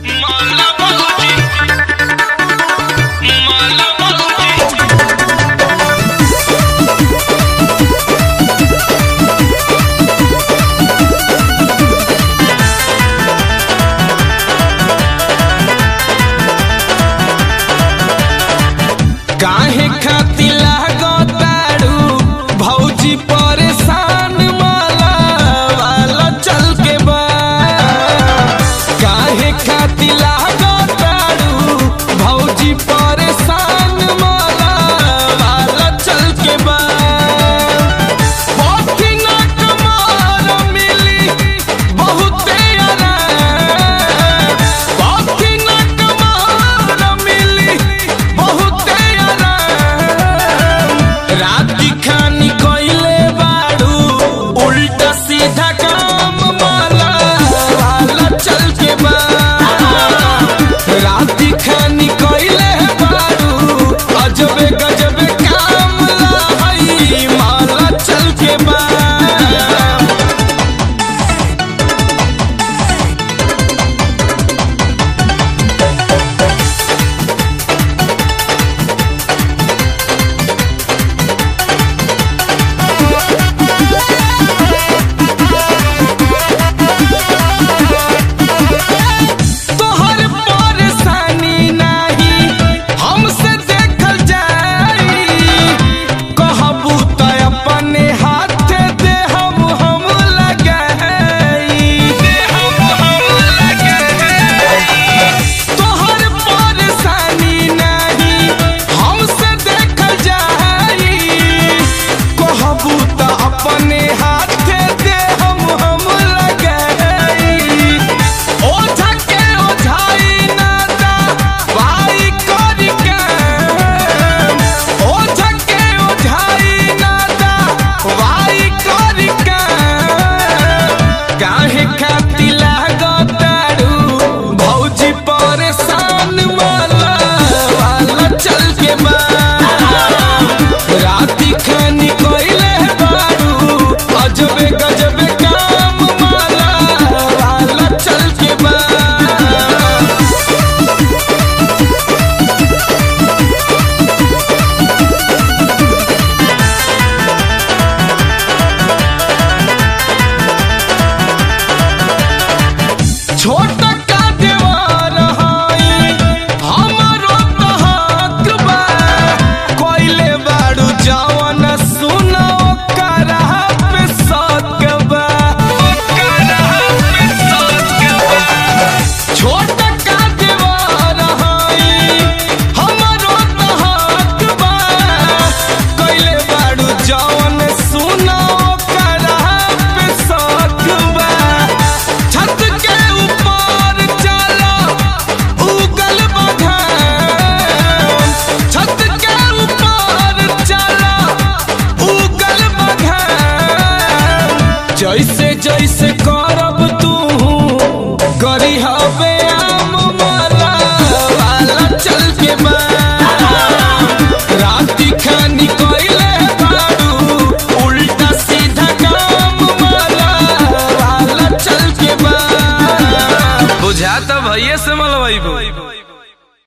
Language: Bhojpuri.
काहे खातिर लागतारू भौजी परेशान माला वाला चल के बा। काहे खातिर लागतारू भौजी परेशान माला वाला चल के बा। राती खानी कोइले बाड़ू उल्टा सीधा काम माला वाला चल के बा। राती खानी कोइले बाड़ू अजबे गजबे काम लाई माला चल के बा। काहे खातिर लागतारू भौजी परेशान माला वाला चल के बा। राती खानी कोइले बाड़ू अजबे गजबे काम माला वाला चल के बा। छोटा का देवर हई हमारो तो हक बा। कोइले बाड़ू जवन सुनो करा पे शक बा। छोटा का देवर हई हमारो तो हक बा। कोइले बाड़ू जवन सुनो करा पे शक बा। छत के ऊपर चलो उगल बघान। छत के ऊपर चलो उगल बघान। जैसे जैसे करब तू करी हवे